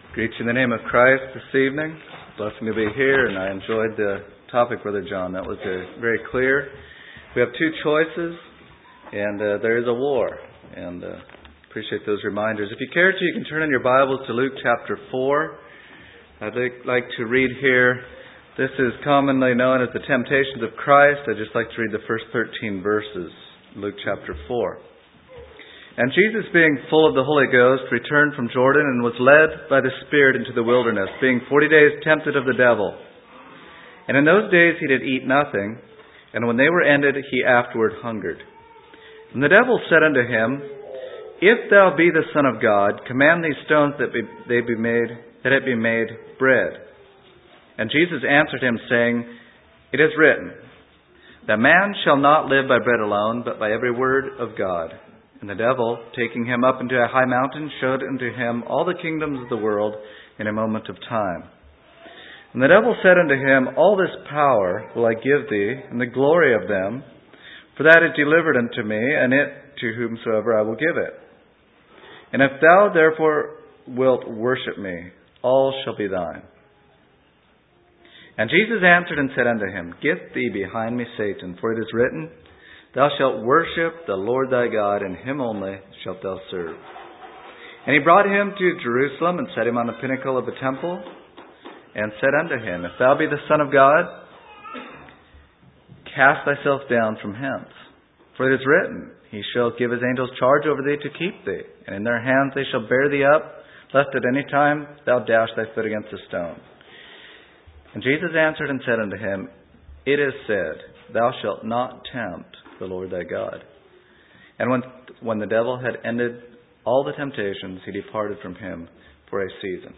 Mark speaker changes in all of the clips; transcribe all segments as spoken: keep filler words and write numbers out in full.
Speaker 1: Greet you in the name of Christ this evening. Blessing to be here, and I enjoyed the topic, Brother John. That was uh, very clear. We have two choices, and uh, there is a war, and uh, appreciate those reminders. If you care to, you can turn in your Bibles to Luke chapter four. I'd like to read here. This is commonly known as the Temptations of Christ. I'd just like to read the first thirteen verses, Luke chapter four. And Jesus, being full of the Holy Ghost, returned from Jordan and was led by the Spirit into the wilderness, being forty days tempted of the devil. And in those days he did eat nothing, and when they were ended, he afterward hungered. And the devil said unto him, If thou be the Son of God, command these stones that be, they be made, that it be made bread. And Jesus answered him, saying, It is written, that man shall not live by bread alone, but by every word of God. And the devil, taking him up into a high mountain, showed unto him all the kingdoms of the world in a moment of time. And the devil said unto him, All this power will I give thee, and the glory of them, for that is delivered unto me, and it to whomsoever I will give it. And if thou therefore wilt worship me, all shall be thine. And Jesus answered and said unto him, Get thee behind me, Satan, for it is written, Thou shalt worship the Lord thy God, and him only shalt thou serve. And he brought him to Jerusalem, and set him on the pinnacle of the temple, and said unto him, If thou be the Son of God, cast thyself down from hence. For it is written, He shall give his angels charge over thee to keep thee, and in their hands they shall bear thee up, lest at any time thou dash thy foot against a stone. And Jesus answered and said unto him, It is said, Thou shalt not tempt the Lord thy God. And when when the devil had ended all the temptations, he departed from him for a season.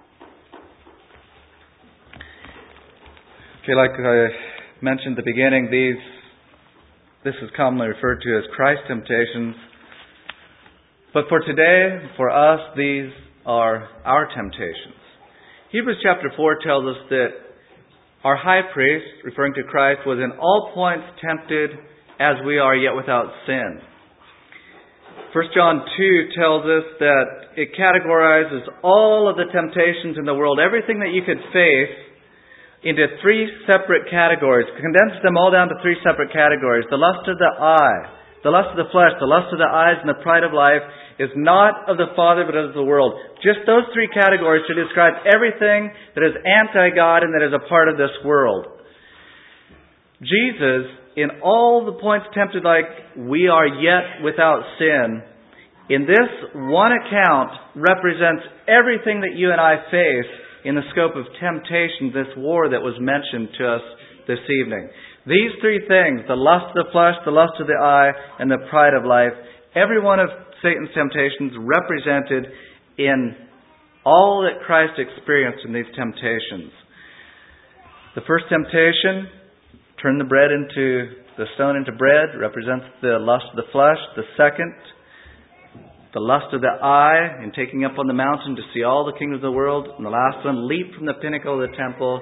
Speaker 1: Okay, like I mentioned at the beginning, these this is commonly referred to as Christ temptations. But for today, for us, these are our temptations. Hebrews chapter four tells us that our high priest, referring to Christ, was in all points tempted as we are, yet without sin. First John two tells us that it categorizes all of the temptations in the world, everything that you could face, into three separate categories. Condenses them all down to three separate categories. The lust of the eye, the lust of the flesh, the lust of the eyes, and the pride of life is not of the Father, but of the world. Just those three categories to describe everything that is anti-God and that is a part of this world. Jesus, in all the points tempted like we are yet without sin, in this one account represents everything that you and I face in the scope of temptation, this war that was mentioned to us this evening. These three things, the lust of the flesh, the lust of the eye, and the pride of life, every one of Satan's temptations represented in all that Christ experienced in these temptations. The first temptation, turn the bread into the stone into bread, represents the lust of the flesh. The second, the lust of the eye, in taking up on the mountain to see all the kingdoms of the world. And the last one, leap from the pinnacle of the temple,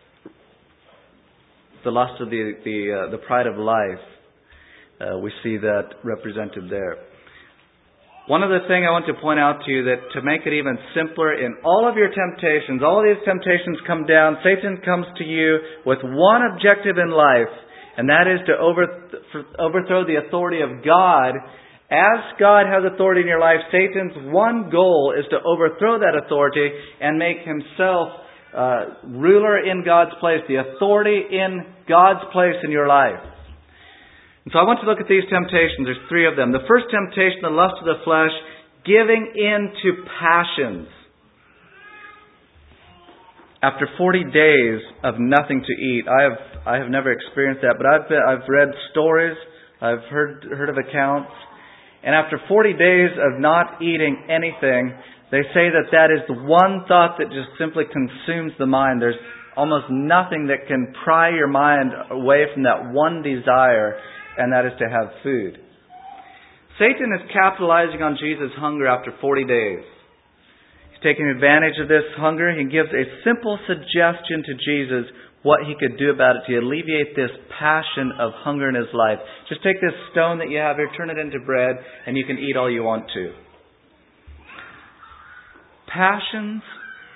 Speaker 1: the lust of the the, uh, the pride of life. Uh, we see that represented there. One other thing I want to point out to you, that to make it even simpler, in all of your temptations, all of these temptations come down, Satan comes to you with one objective in life, and that is to over, overthrow the authority of God. As God has authority in your life, Satan's one goal is to overthrow that authority and make himself uh, ruler in God's place, the authority in God's place in your life. And so I want to look at these temptations. There's three of them. The first temptation, the lust of the flesh, giving in to passions. After forty days of nothing to eat, I have I have never experienced that, but I've been, I've read stories, I've heard heard of accounts, and after forty days of not eating anything, they say that that is the one thought that just simply consumes the mind. There's almost nothing that can pry your mind away from that one desire, and that is to have food. Satan is capitalizing on Jesus' hunger after forty days. He's taking advantage of this hunger. He gives a simple suggestion to Jesus what he could do about it to alleviate this passion of hunger in his life. Just take this stone that you have here, turn it into bread, and you can eat all you want to. Passions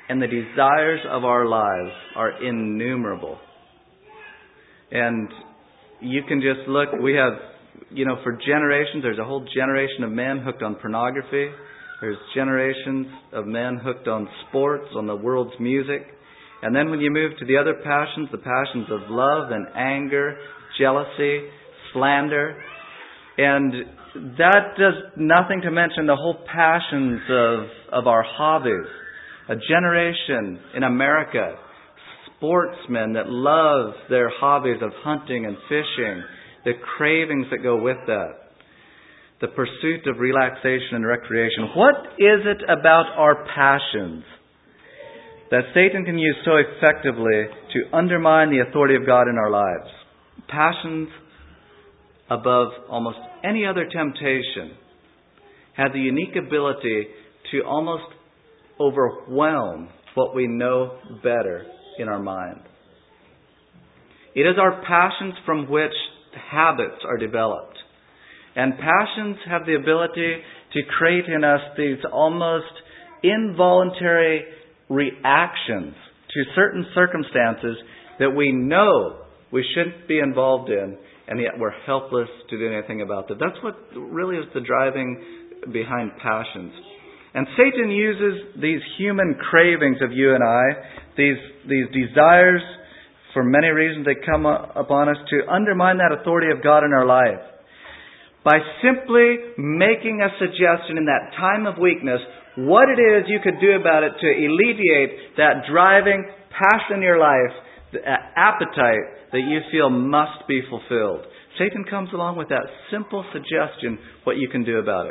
Speaker 1: and the desires of our lives are innumerable. And you can just look, we have, you know, for generations, there's a whole generation of men hooked on pornography. There's generations of men hooked on sports, on the world's music. And then when you move to the other passions, the passions of love and anger, jealousy, slander, and that does nothing to mention the whole passions of, of our hobbies. A generation in America, sportsmen that love their hobbies of hunting and fishing, the cravings that go with that, the pursuit of relaxation and recreation. What is it about our passions that Satan can use so effectively to undermine the authority of God in our lives? Passions, above almost any other temptation, have the unique ability to almost overwhelm what we know better in our mind. It is our passions from which habits are developed. And passions have the ability to create in us these almost involuntary reactions to certain circumstances that we know we shouldn't be involved in, and yet we're helpless to do anything about that. That's what really is the driving behind passions. And Satan uses these human cravings of you and I, these, these desires, for many reasons they come upon us, to undermine that authority of God in our life. By simply making a suggestion in that time of weakness, what it is you could do about it to alleviate that driving passion in your life, the appetite that you feel must be fulfilled. Satan comes along with that simple suggestion, what you can do about it.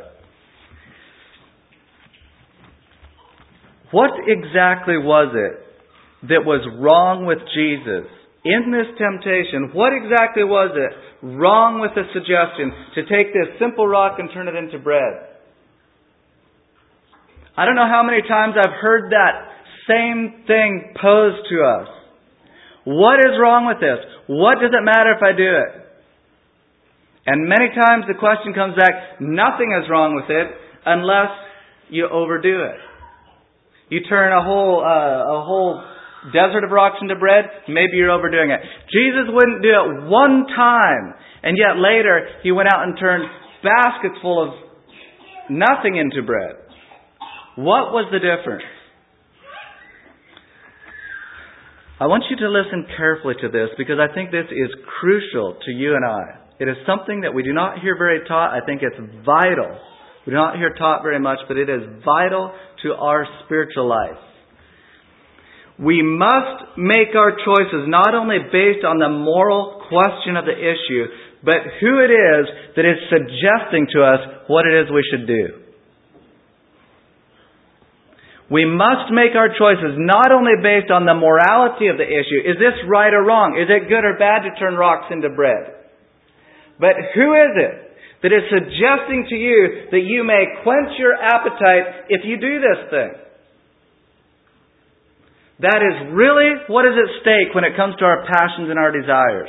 Speaker 1: What exactly was it that was wrong with Jesus? In this temptation, what exactly was it wrong with the suggestion to take this simple rock and turn it into bread? I don't know how many times I've heard that same thing posed to us. What is wrong with this? What does it matter if I do it? And many times the question comes back, nothing is wrong with it unless you overdo it. You turn a whole uh, a whole desert of rocks into bread, maybe you're overdoing it. Jesus wouldn't do it one time, and yet later He went out and turned baskets full of nothing into bread. What was the difference? I want you to listen carefully to this, because I think this is crucial to you and I. It is something that we do not hear very taught. I think it's vital. We do not hear taught very much, but it is vital to our spiritual life. We must make our choices not only based on the moral question of the issue, but who it is that is suggesting to us what it is we should do. We must make our choices not only based on the morality of the issue. Is this right or wrong? Is it good or bad to turn rocks into bread? But who is it that is suggesting to you that you may quench your appetite if you do this thing? That is really what is at stake when it comes to our passions and our desires.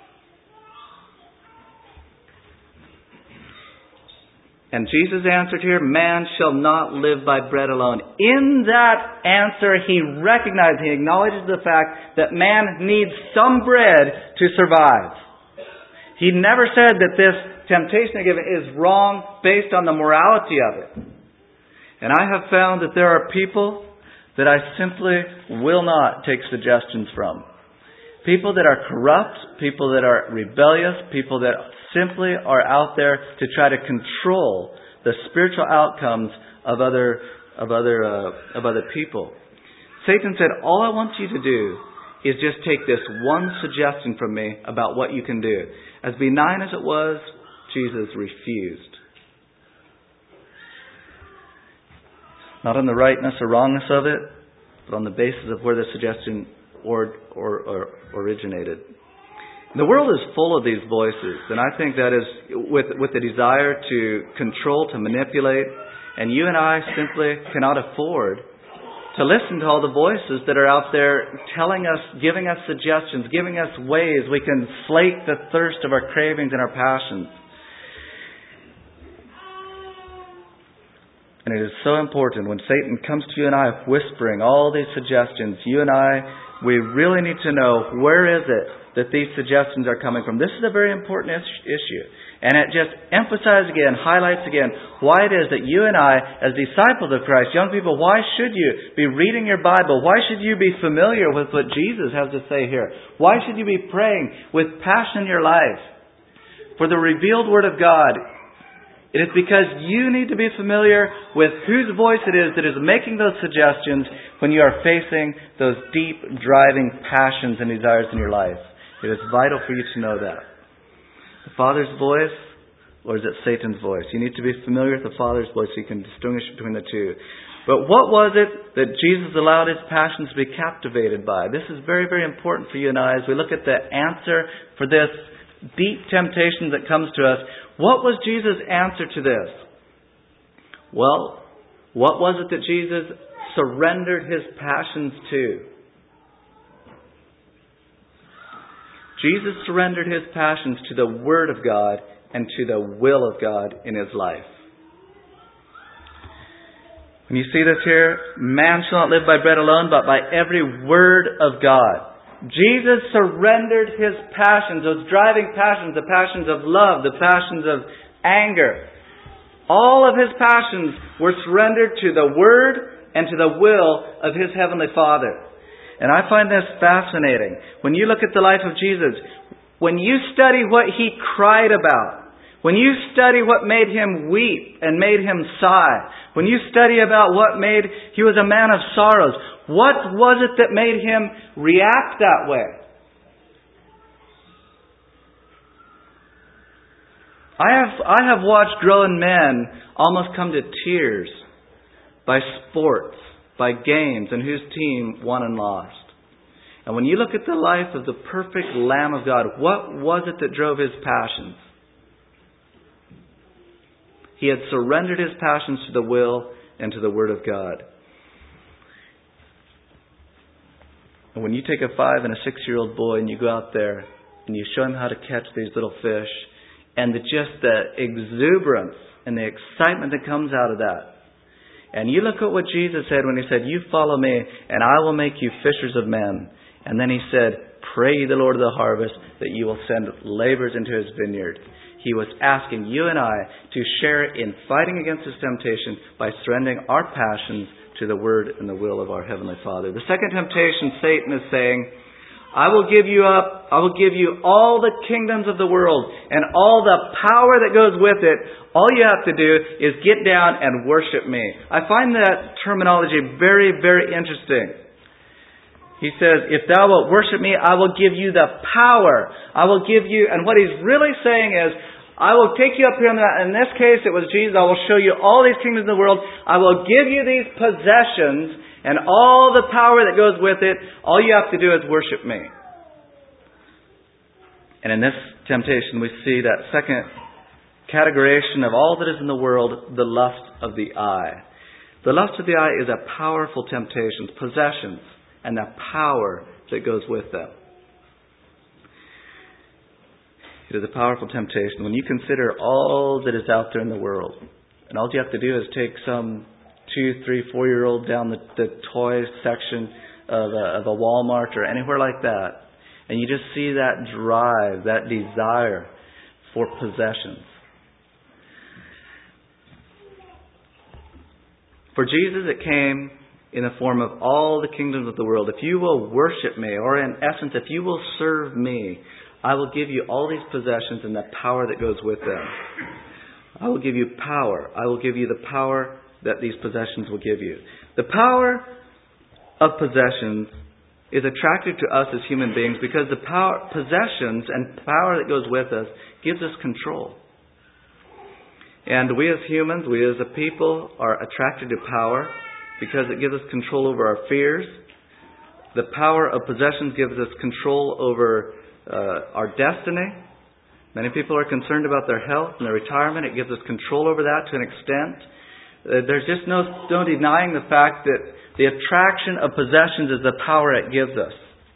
Speaker 1: And Jesus answered here, man shall not live by bread alone. In that answer, He recognized, He acknowledges the fact that man needs some bread to survive. He never said that this temptation given is wrong based on the morality of it. And I have found that there are people that I simply will not take suggestions from. People that are corrupt, people that are rebellious, people that simply are out there to try to control the spiritual outcomes of other of other uh, of other people. Satan said, all I want you to do is just take this one suggestion from me about what you can do. As benign as it was, Jesus refused. Not on the rightness or wrongness of it, but on the basis of where the suggestion or, or, or originated. The world is full of these voices, and I think that is with, with the desire to control, to manipulate, and you and I simply cannot afford to listen to all the voices that are out there telling us, giving us suggestions, giving us ways we can slake the thirst of our cravings and our passions. And it is so important when Satan comes to you and I whispering all these suggestions, you and I, we really need to know where is it that these suggestions are coming from. This is a very important is- issue. And it just emphasizes again, highlights again, why it is that you and I, as disciples of Christ, young people, why should you be reading your Bible? Why should you be familiar with what Jesus has to say here? Why should you be praying with passion in your life for the revealed Word of God? It is because you need to be familiar with whose voice it is that is making those suggestions when you are facing those deep, driving passions and desires in your life. It is vital for you to know that. The Father's voice, or is it Satan's voice? You need to be familiar with the Father's voice so you can distinguish between the two. But what was it that Jesus allowed His passions to be captivated by? This is very, very important for you and I as we look at the answer for this deep temptation that comes to us. What was Jesus' answer to this? Well, what was it that Jesus surrendered His passions to? Jesus surrendered His passions to the Word of God and to the will of God in His life. When you see this here, man shall not live by bread alone, but by every word of God. Jesus surrendered His passions, those driving passions, the passions of love, the passions of anger. All of His passions were surrendered to the Word and to the will of His Heavenly Father. And I find this fascinating. When you look at the life of Jesus, when you study what He cried about, when you study what made Him weep and made Him sigh, when you study about what made He was a man of sorrows, what was it that made Him react that way? I have I have watched grown men almost come to tears by sports, by games, and whose team won and lost. And when you look at the life of the perfect Lamb of God, what was it that drove His passions? He had surrendered His passions to the will and to the Word of God. And when you take a five and a six-year-old boy and you go out there and you show him how to catch these little fish, and the, just the exuberance and the excitement that comes out of that, and you look at what Jesus said when He said, "You follow me, and I will make you fishers of men." And then He said, "Pray ye the Lord of the harvest that you will send laborers into His vineyard." He was asking you and I to share in fighting against this temptation by surrendering our passions to the Word and the will of our Heavenly Father. The second temptation, Satan is saying, I will give you up, I will give you all the kingdoms of the world and all the power that goes with it. All you have to do is get down and worship me. I find that terminology very, very interesting. He says, if thou wilt worship me, I will give you the power. I will give you, and what he's really saying is, I will take you up here on the mountain. In this case, it was Jesus. I will show you all these kingdoms of the world. I will give you these possessions and all the power that goes with it. All you have to do is worship me. And in this temptation, we see that second categorization of all that is in the world, the lust of the eye. The lust of the eye is a powerful temptation, possessions, and the power that goes with them. It is a powerful temptation. When you consider all that is out there in the world, and all you have to do is take some two, three, four-year-old down the, the toy section of a, of a Walmart or anywhere like that, and you just see that drive, that desire for possessions. For Jesus, it came in the form of all the kingdoms of the world. If you will worship me, or in essence, if you will serve me, I will give you all these possessions and the power that goes with them. I will give you power. I will give you the power that these possessions will give you. The power of possessions is attractive to us as human beings because the power, possessions and power that goes with us gives us control. And we as humans, we as a people are attracted to power because it gives us control over our fears. The power of possessions gives us control over uh, our destiny. Many people are concerned about their health and their retirement. It gives us control over that to an extent. Uh, there's just no, no denying the fact that the attraction of possessions is the power it gives us.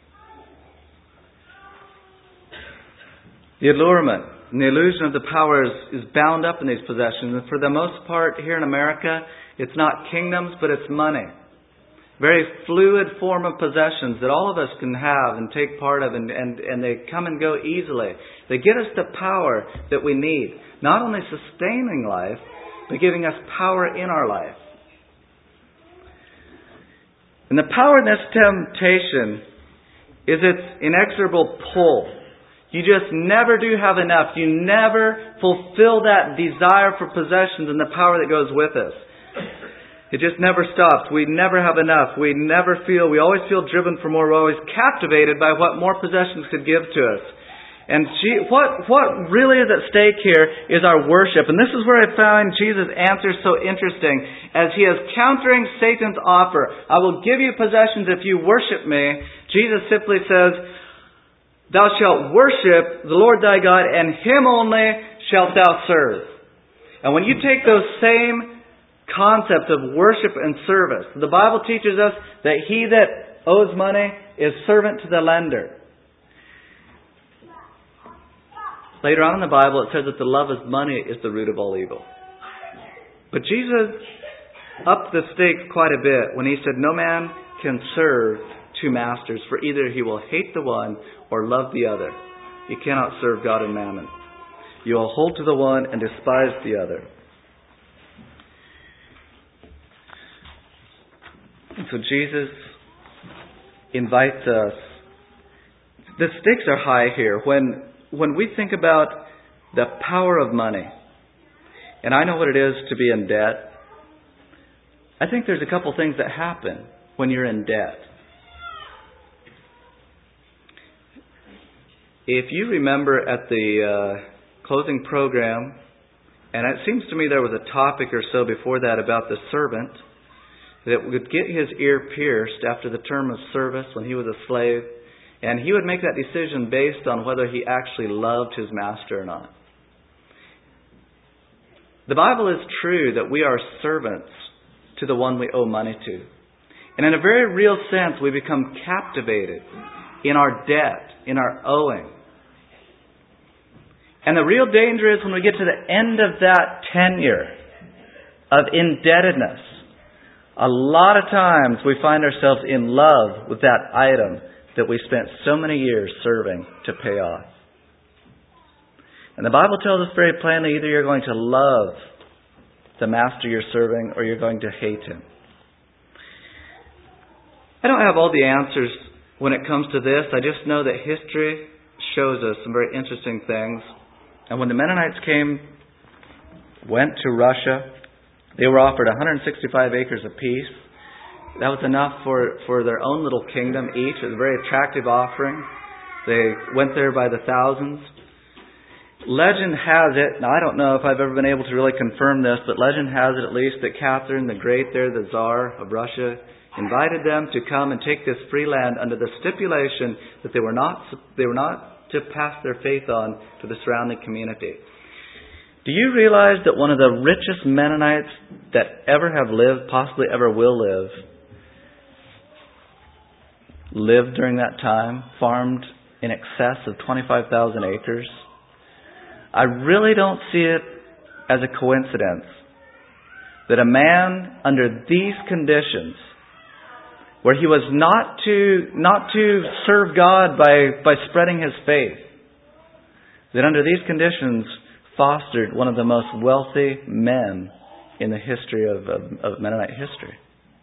Speaker 1: The allurement and the illusion of the power is, is bound up in these possessions. And for the most part, here in America, It's not kingdoms, but it's money. Very fluid form of possessions that all of us can have and take part of, and, and, and they come and go easily. They give us the power that we need. Not only sustaining life, but giving us power in our life. And the power in this temptation is its inexorable pull. You just never do have enough. You never fulfill that desire for possessions and the power that goes with us. It just never stops. We never have enough. We never feel, we always feel driven for more. We're always captivated by what more possessions could give to us. And G- what, what really is at stake here is our worship. And this is where I find Jesus' answer so interesting. As He is countering Satan's offer, I will give you possessions if you worship me. Jesus simply says, thou shalt worship the Lord thy God, and Him only shalt thou serve. And when you take those same concepts of worship and service, the Bible teaches us that he that owes money is servant to the lender. Later on in the Bible, it says that the love of money is the root of all evil. But Jesus upped the stakes quite a bit when He said, no man can serve two masters, for either he will hate the one or love the other. You cannot serve God and mammon. You will hold to the one and despise the other. And so Jesus invites us. The stakes are high here. When when we think about the power of money, and I know what it is to be in debt, I think there's a couple things that happen when you're in debt. If you remember at the uh, closing program, and it seems to me there was a topic or so before that about the servant that would get his ear pierced after the term of service when he was a slave, and he would make that decision based on whether he actually loved his master or not. The Bible is true that we are servants to the one we owe money to. And in a very real sense, we become captivated in our debt, in our owing. And the real danger is when we get to the end of that tenure of indebtedness. A lot of times we find ourselves in love with that item that we spent so many years serving to pay off. And the Bible tells us very plainly, either you're going to love the master you're serving or you're going to hate him. I don't have all the answers when it comes to this. I just know that history shows us some very interesting things. And when the Mennonites came, went to Russia, they were offered one hundred sixty-five acres apiece. That was enough for, for their own little kingdom each. It was a very attractive offering. They went there by the thousands. Legend has it, now I don't know if I've ever been able to really confirm this, but legend has it at least that Catherine the Great there, the Tsar of Russia, invited them to come and take this free land under the stipulation that they were not they were not to pass their faith on to the surrounding community. Do you realize that one of the richest Mennonites that ever have lived, possibly ever will live, lived during that time, farmed in excess of twenty-five thousand acres? I really don't see it as a coincidence that a man under these conditions, where he was not to not to serve God by, by spreading his faith, that under these conditions fostered one of the most wealthy men in the history of, of, of Mennonite history.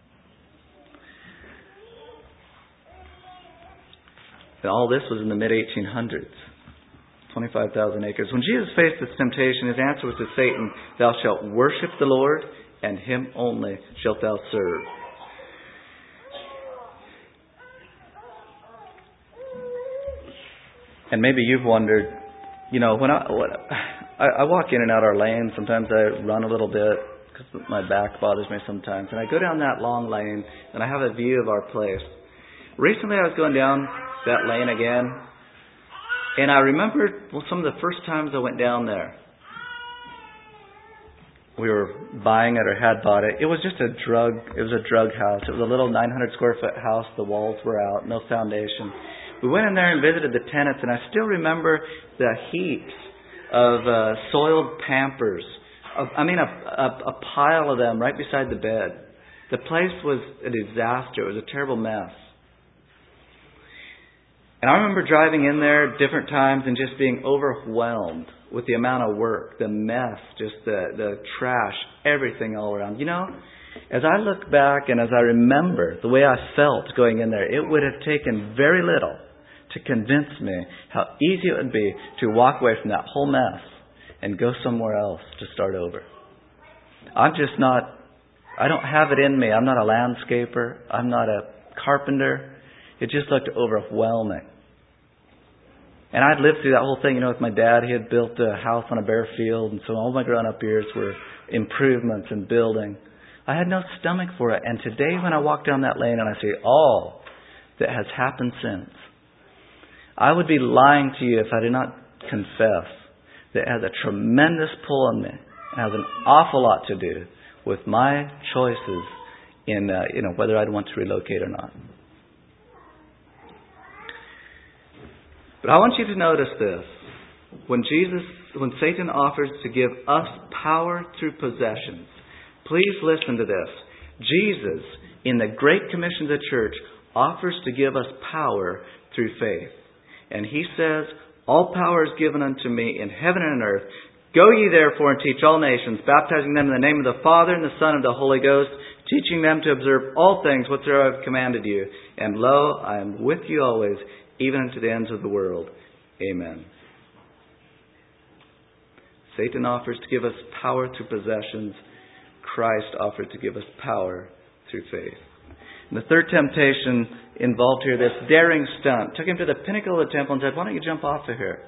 Speaker 1: And all this was in the mid eighteen hundreds. twenty-five thousand acres. When Jesus faced this temptation, his answer was to Satan, thou shalt worship the Lord, and him only shalt thou serve. And maybe you've wondered, you know, when I, when I, I walk in and out our lane, sometimes I run a little bit because my back bothers me sometimes. And I go down that long lane and I have a view of our place. Recently I was going down that lane again, and I remembered well, some of the first times I went down there. We were buying it or had bought it. It was just a drug, it was a drug house. It was a little nine hundred square foot house. The walls were out, no foundation. We went in there and visited the tenants, and I still remember the heaps of uh, soiled Pampers a I mean, a, a, a pile of them right beside the bed. The place was a disaster. It was a terrible mess. And I remember driving in there different times and just being overwhelmed with the amount of work, the mess, just the, the trash, everything all around. You know, as I look back and as I remember the way I felt going in there, it would have taken very little to convince me how easy it would be to walk away from that whole mess and go somewhere else to start over. I'm just not, I don't have it in me. I'm not a landscaper. I'm not a carpenter. It just looked overwhelming. And I'd lived through that whole thing, you know, with my dad. He had built a house on a bare field, and so all my grown-up years were improvements and building. I had no stomach for it. And today when I walk down that lane and I see all that has happened since, I would be lying to you if I did not confess that it has a tremendous pull on me. It has an awful lot to do with my choices in, uh, you know, whether I'd want to relocate or not. But I want you to notice this. When Jesus, when Satan offers to give us power through possessions, please listen to this. Jesus, in the Great Commission of the church, offers to give us power through faith. And He says, all power is given unto me in heaven and on earth. Go ye therefore and teach all nations, baptizing them in the name of the Father and the Son and the Holy Ghost, teaching them to observe all things whatsoever I have commanded you. And lo, I am with you always, even unto the ends of the world. Amen. Satan offers to give us power through possessions. Christ offered to give us power through faith. And the third temptation involved here, this daring stunt. Took him to the pinnacle of the temple and said, why don't you jump off of here?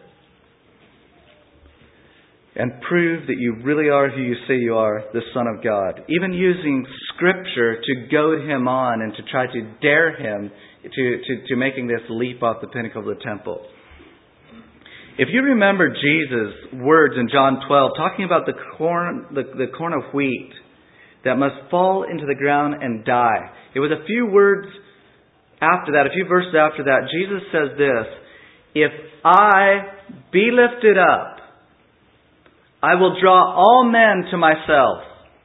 Speaker 1: And prove that you really are who you say you are, the Son of God. Even using Scripture to goad him on and to try to dare him to, to, to making this leap off the pinnacle of the temple. If you remember Jesus' words in John twelve, talking about the corn, the, the corn of wheat that must fall into the ground and die. It was a few words after that, a few verses after that, Jesus says this, if I be lifted up, I will draw all men to myself.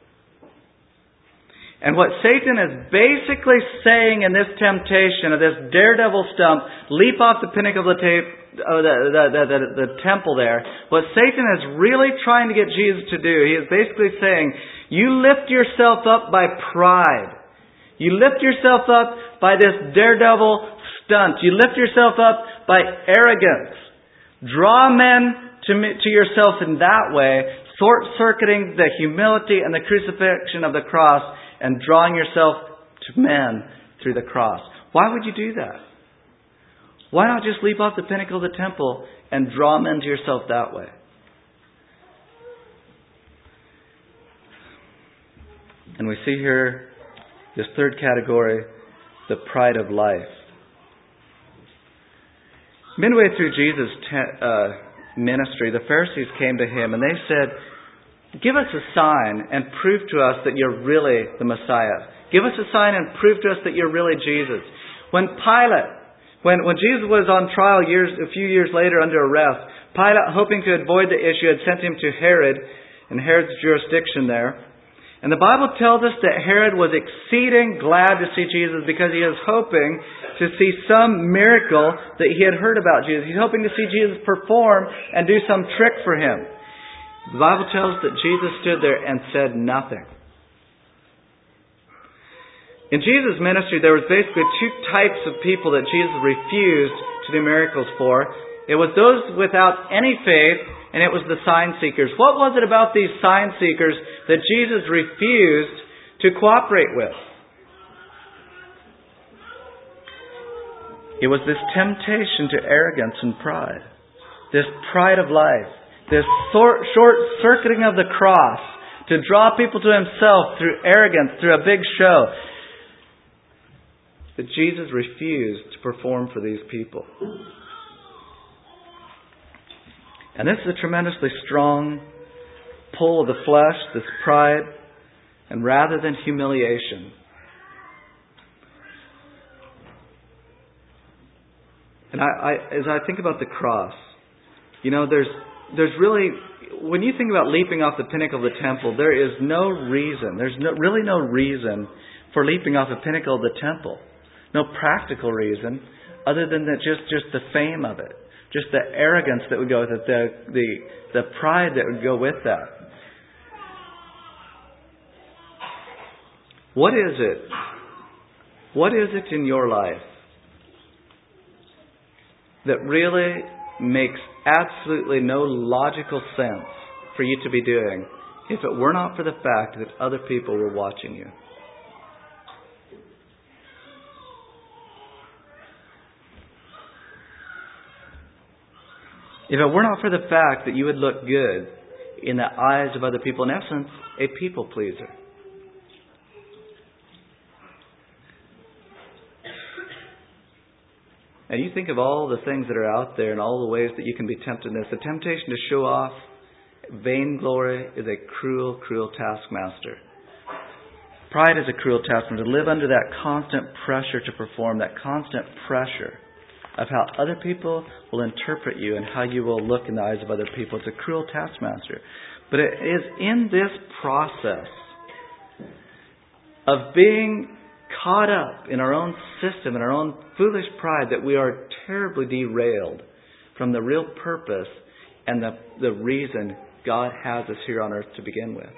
Speaker 1: And what Satan is basically saying in this temptation of this daredevil stump, leap off the pinnacle of the, tape, of the, the, the, the, the temple there, what Satan is really trying to get Jesus to do, he is basically saying, you lift yourself up by pride. You lift yourself up by this daredevil stunt. You lift yourself up by arrogance. Draw men to, to yourself in that way, short-circuiting the humility and the crucifixion of the cross and drawing yourself to men through the cross. Why would you do that? Why not just leap off the pinnacle of the temple and draw men to yourself that way? And we see here this third category, the pride of life. Midway through Jesus' te- uh, ministry, the Pharisees came to Him and they said, give us a sign and prove to us that you're really the Messiah. Give us a sign and prove to us that you're really Jesus. When Pilate, when, when Jesus was on trial years, a few years later under arrest, Pilate, hoping to avoid the issue, had sent him to Herod in Herod's jurisdiction there. And the Bible tells us that Herod was exceeding glad to see Jesus because he was hoping to see some miracle that he had heard about Jesus. He's hoping to see Jesus perform and do some trick for him. The Bible tells us that Jesus stood there and said nothing. In Jesus' ministry, there was basically two types of people that Jesus refused to do miracles for. It was those without any faith, and it was the sign seekers. What was it about these sign seekers that Jesus refused to cooperate with? It was this temptation to arrogance and pride. This pride of life. This short-circuiting of the cross to draw people to Himself through arrogance, through a big show. That Jesus refused to perform for these people. And this is a tremendously strong pull of the flesh, this pride, and rather than humiliation. And I, I, as I think about the cross, you know, there's there's really, when you think about leaping off the pinnacle of the temple, there is no reason, there's no, really no reason for leaping off the pinnacle of the temple. No practical reason other than that just, just the fame of it. Just the arrogance that would go with it, the, the, the pride that would go with that. What is it? What is it in your life that really makes absolutely no logical sense for you to be doing if it were not for the fact that other people were watching you? If it were not for the fact that you would look good in the eyes of other people, in essence, a people pleaser. And you think of all the things that are out there and all the ways that you can be tempted in this. The temptation to show off, vainglory is a cruel, cruel taskmaster. Pride is a cruel taskmaster. To live under that constant pressure to perform, that constant pressure of how other people will interpret you and how you will look in the eyes of other people. It's a cruel taskmaster. But it is in this process of being caught up in our own system, in our own foolish pride, that we are terribly derailed from the real purpose and the, the reason God has us here on earth to begin with.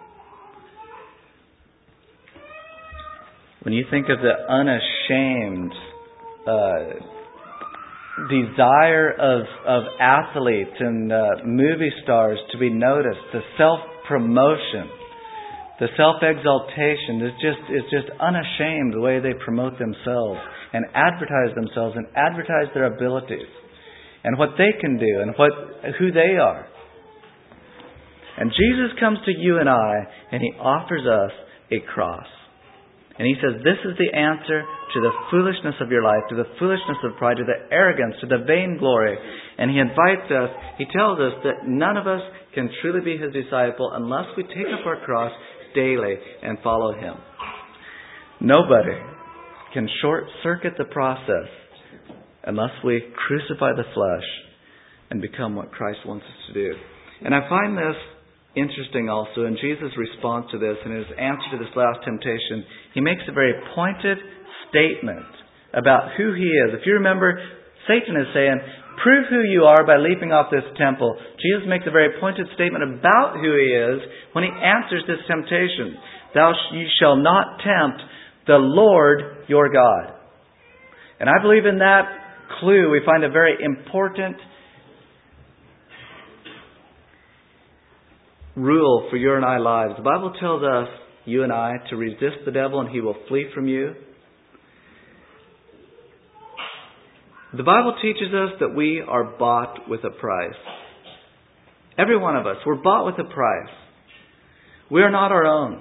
Speaker 1: When you think of the unashamed uh, desire of, of athletes and uh, movie stars to be noticed, the self-promotion, the self-exaltation is just is just unashamed the way they promote themselves and advertise themselves and advertise their abilities and what they can do and what who they are. And Jesus comes to you and I and He offers us a cross. And He says, this is the answer to the foolishness of your life, to the foolishness of pride, to the arrogance, to the vainglory. And He invites us, He tells us that none of us can truly be His disciple unless we take up our cross daily and follow Him. Nobody can short-circuit the process unless we crucify the flesh and become what Christ wants us to do. And I find this interesting also in Jesus' response to this and His answer to this last temptation. He makes a very pointed statement about who He is. If you remember, Satan is saying, prove who you are by leaping off this temple. Jesus makes a very pointed statement about who He is when He answers this temptation. Thou sh- you shall not tempt the Lord your God. And I believe in that clue we find a very important rule for your and I lives. The Bible tells us, you and I, to resist the devil and he will flee from you. The Bible teaches us that we are bought with a price. Every one of us, we're bought with a price. We are not our own.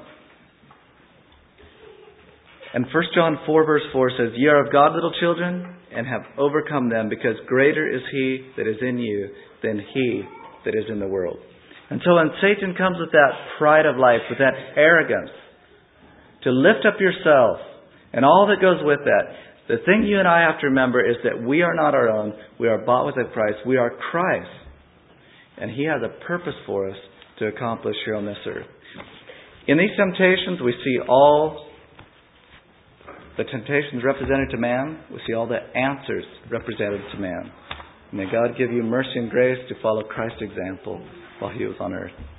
Speaker 1: And First John four verse four says, ye are of God, little children, and have overcome them, because greater is He that is in you than he that is in the world. And so when Satan comes with that pride of life, with that arrogance, to lift up yourself and all that goes with that, the thing you and I have to remember is that we are not our own. We are bought with a price. We are Christ. And He has a purpose for us to accomplish here on this earth. In these temptations, we see all the temptations represented to man. We see all the answers represented to man. May God give you mercy and grace to follow Christ's example while He was on earth.